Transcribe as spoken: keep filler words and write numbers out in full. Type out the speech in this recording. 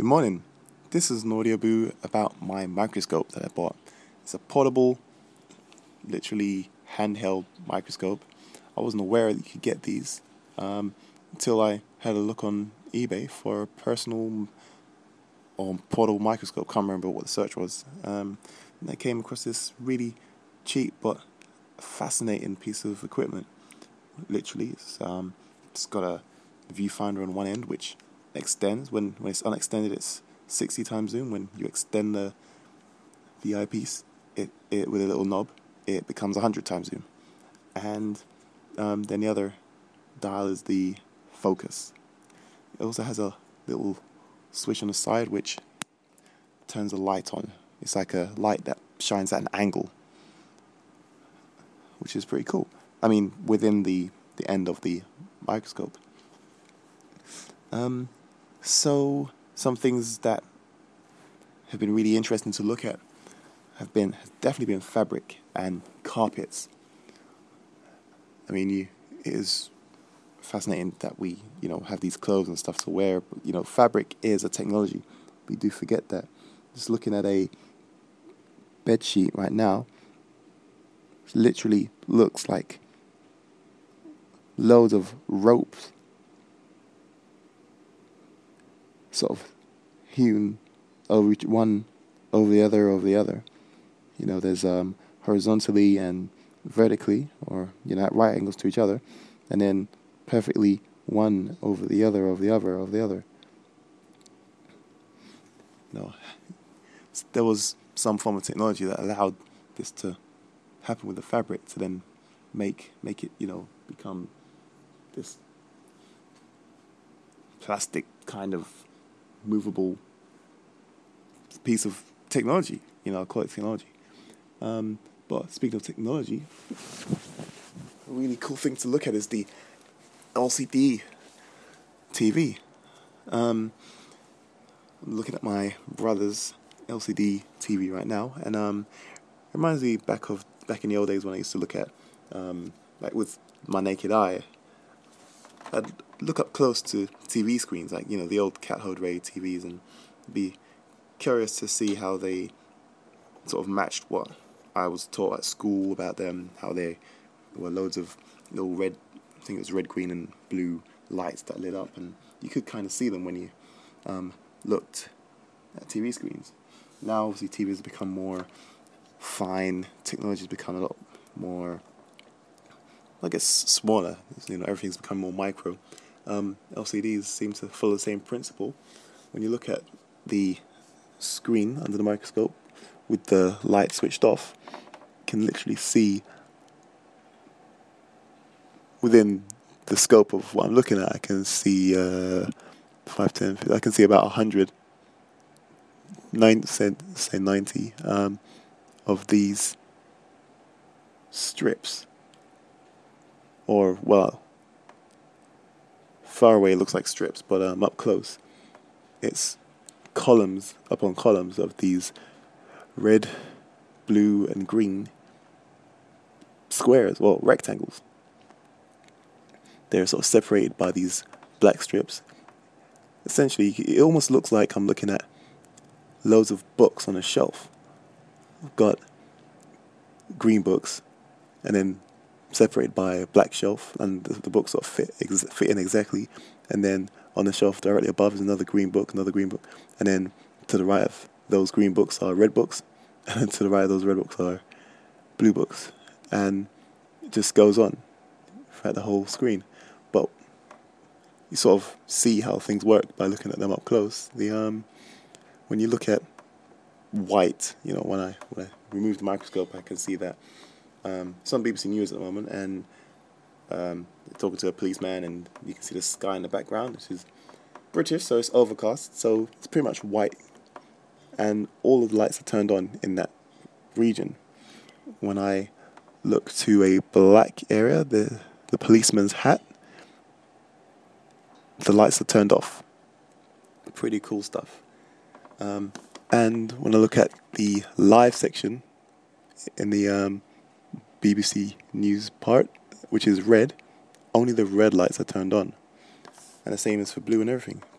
Good morning. This is an audio boo about my microscope that I bought. It's a portable, literally handheld microscope. I wasn't aware that you could get these um, until I had a look on eBay for a personal or portable microscope. Can't remember what the search was. Um, and I came across this really cheap but fascinating piece of equipment. Literally, it's, um, it's got a viewfinder on one end which extends. When, when it's unextended, it's sixty times zoom. When you extend the the eyepiece, it, it with a little knob, it becomes one hundred times zoom. And um, then the other dial is the focus. It also has a little switch on the side which turns the light on. It's like a light that shines at an angle, which is pretty cool. I mean, within the, the end of the microscope. Um, so some things that have been really interesting to look at have been have definitely been fabric and carpets. I mean, you, it is fascinating that we, you know, have these clothes and stuff to wear. But, you know, fabric is a technology. We do forget that. Just looking at a bed sheet right now, it literally looks like loads of ropes sort of hewn over each one over the other over the other. You know, there's um, horizontally and vertically, or, you know, at right angles to each other, and then perfectly one over the other over the other over the other. No, there was some form of technology that allowed this to happen with the fabric to then make make it, you know, become this plastic kind of movable piece of technology. You know, I'll call it technology. Um, but speaking of technology, a really cool thing to look at is the L C D T V. Um, I'm looking at my brother's L C D T V right now, and um, it reminds me back of back in the old days when I used to look at, um, like with my naked eye, I'd look up close to T V screens, like, you know, the old cathode ray T Vs, and be curious to see how they sort of matched what I was taught at school about them, how they were loads of little red, I think it was red, green, and blue lights that lit up, and you could kind of see them when you um, looked at T V screens. Now, obviously, T Vs have become more fine, technology has become a lot more, I guess, smaller. You know, everything's become more micro. Um, L C Ds seem to follow the same principle. When you look at the screen under the microscope with the light switched off, you can literally see within the scope of what I'm looking at. I can see uh, five, ten, I can see about a hundred, nine, say, say ninety um, of these strips. Or, well, far away it looks like strips, but um, up close, it's columns upon columns of these red, blue, and green squares, well, rectangles. They're sort of separated by these black strips. Essentially, it almost looks like I'm looking at loads of books on a shelf. I've got green books, and then separated by a black shelf, and the, the books sort of fit, ex- fit in exactly. And then on the shelf directly above is another green book, another green book. And then to the right of those green books are red books, and to the right of those red books are blue books. And it just goes on throughout the whole screen. But you sort of see how things work by looking at them up close. The um, when you look at white, you know, when I when I remove the microscope, I can see that um, it's on B B C News at the moment, and um, they're talking to a policeman, and you can see the sky in the background, which is British, so it's overcast, so it's pretty much white, and all of the lights are turned on in that region. When I look to a black area, the the policeman's hat, the lights are turned off. Pretty cool stuff. Um, and when I look at the live section in the um, B B C News part, which is red, only the red lights are turned on. And the same is for blue and everything.